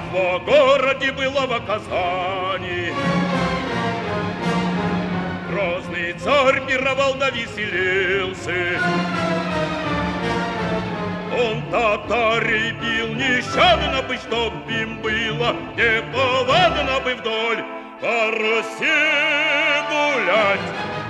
во городе было в Казани. Грозный царь пировал да веселился. Он татарей бил нещадно бы, чтоб им было неповадно бы вдоль по Руси гулять.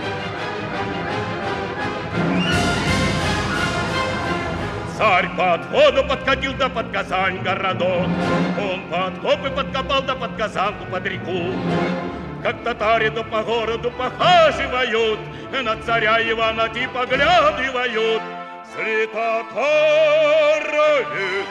Царь под воду подкатил да под Казань городок. Он подкопы подкопал да под Казанку под реку. Как татари да по городу похаживают, на царя Ивана и поглядывают. Среди татарами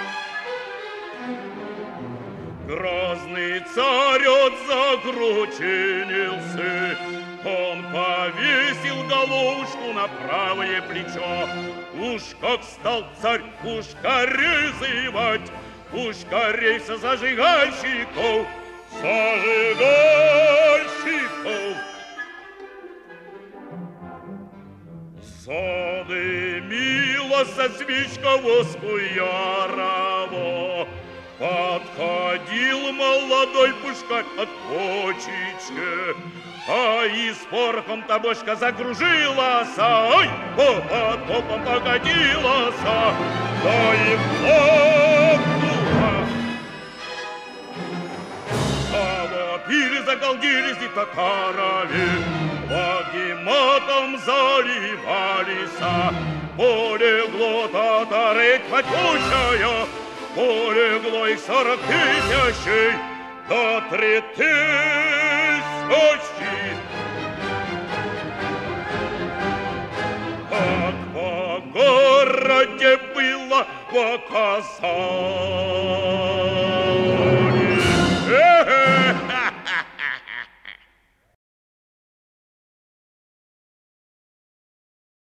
грозный царь от загрученился. Он повесил головушку на правое плечо. Уж как стал царь пушкарей заевать, пушкарей со зажигальщиков, зажигальщиков. Задымила со свечка воску ярого. Подходил молодой пушкарь от почечки, а и с порохом-то бочка закружилась, ой, по подкопам покатилась, да и хлопнула. Завопили, загалдились и татарами, вагиматом заливались. Полегло татары тьматючая, полегло их 40 тысячей, до 3000. Как по городе было в Казани.